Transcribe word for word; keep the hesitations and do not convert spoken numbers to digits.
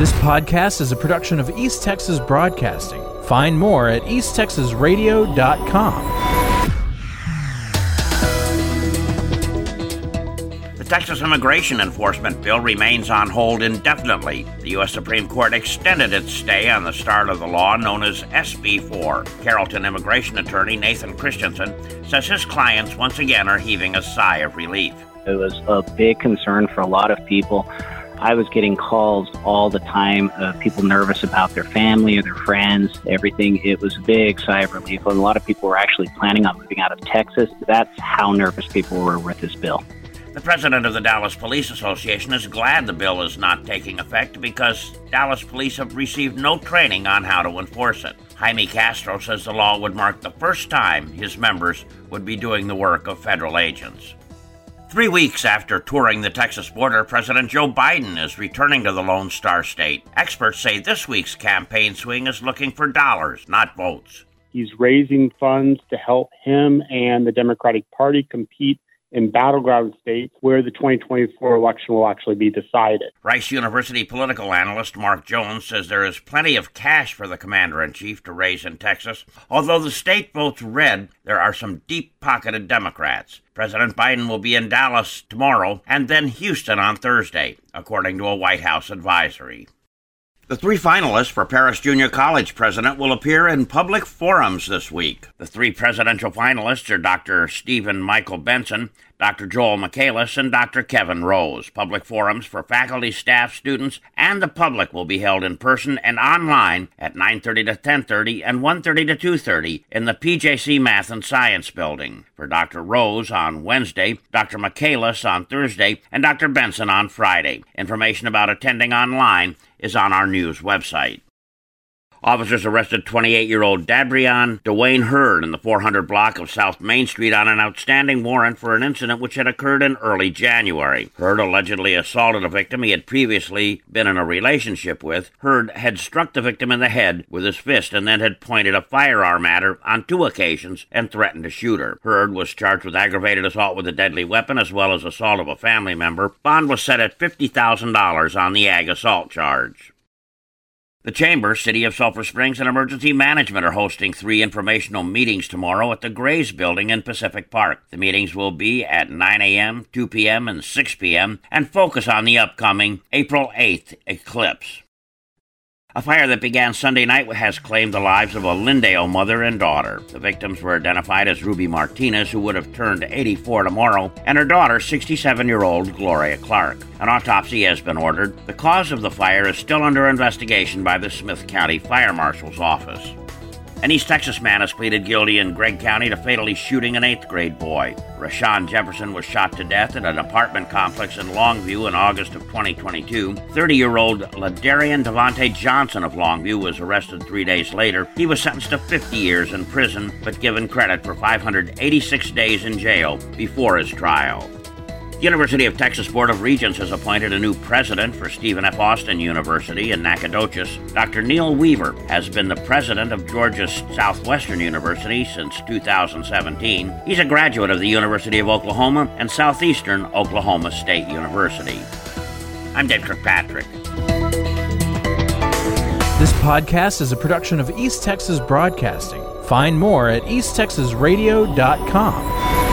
This podcast is a production of East Texas Broadcasting. Find more at east texas radio dot com. The Texas Immigration Enforcement Bill remains on hold indefinitely. The U S Supreme Court extended its stay on the start of the law known as S B four. Carrollton immigration attorney Nathan Christensen says his clients once again are heaving a sigh of relief. It was a big concern for a lot of people. I was getting calls all the time of people nervous about their family or their friends, everything. It was a big sigh of relief. And a lot of people were actually planning on moving out of Texas. That's how nervous people were with this bill. The president of the Dallas Police Association is glad the bill is not taking effect because Dallas police have received no training on how to enforce it. Jaime Castro says the law would mark the first time his members would be doing the work of federal agents. Three weeks after touring the Texas border, President Joe Biden is returning to the Lone Star State. Experts say this week's campaign swing is looking for dollars, not votes. He's raising funds to help him and the Democratic Party compete in battleground states where the twenty twenty-four election will actually be decided. Rice University political analyst Mark Jones says there is plenty of cash for the commander-in-chief to raise in Texas. Although the state votes red, there are some deep-pocketed Democrats. President Biden will be in Dallas tomorrow and then Houston on Thursday, according to a White House advisory. The three finalists for Paris Junior College president will appear in public forums this week. The three presidential finalists are Doctor Stephen Michael Benson, Doctor Joel Michaelis, and Doctor Kevin Rose. Public forums for faculty, staff, students, and the public will be held in person and online at nine thirty to ten thirty and one thirty to two thirty in the P J C Math and Science Building. For Doctor Rose on Wednesday, Doctor Michaelis on Thursday, and Doctor Benson on Friday. Information about attending online is on our news website. Officers arrested twenty-eight-year-old Dabrion Dwayne Hurd in the four hundred block of South Main Street on an outstanding warrant for an incident which had occurred in early January. Hurd allegedly assaulted a victim he had previously been in a relationship with. Hurd had struck the victim in the head with his fist and then had pointed a firearm at her on two occasions and threatened to shoot her. Hurd was charged with aggravated assault with a deadly weapon as well as assault of a family member. Bond was set at fifty thousand dollars on the ag assault charge. The Chamber, City of Sulphur Springs, and Emergency Management are hosting three informational meetings tomorrow at the Grays Building in Pacific Park. The meetings will be at nine a.m., two p.m., and six p.m. and focus on the upcoming April eighth eclipse. A fire that began Sunday night has claimed the lives of a Lindale mother and daughter. The victims were identified as Ruby Martinez, who would have turned eighty-four tomorrow, and her daughter, sixty-seven-year-old Gloria Clark. An autopsy has been ordered. The cause of the fire is still under investigation by the Smith County Fire Marshal's office. An East Texas man has pleaded guilty in Gregg County to fatally shooting an eighth grade boy. Rashawn Jefferson was shot to death at an apartment complex in Longview in August of twenty twenty-two. thirty-year-old Ladarian Devontae Johnson of Longview was arrested three days later. He was sentenced to fifty years in prison, but given credit for five hundred eighty-six days in jail before his trial. The University of Texas Board of Regents has appointed a new president for Stephen F. Austin University in Nacogdoches. Doctor Neil Weaver has been the president of Georgia Southwestern University since two thousand seventeen. He's a graduate of the University of Oklahoma and Southeastern Oklahoma State University. I'm Dave Kirkpatrick. This podcast is a production of East Texas Broadcasting. Find more at east texas radio dot com.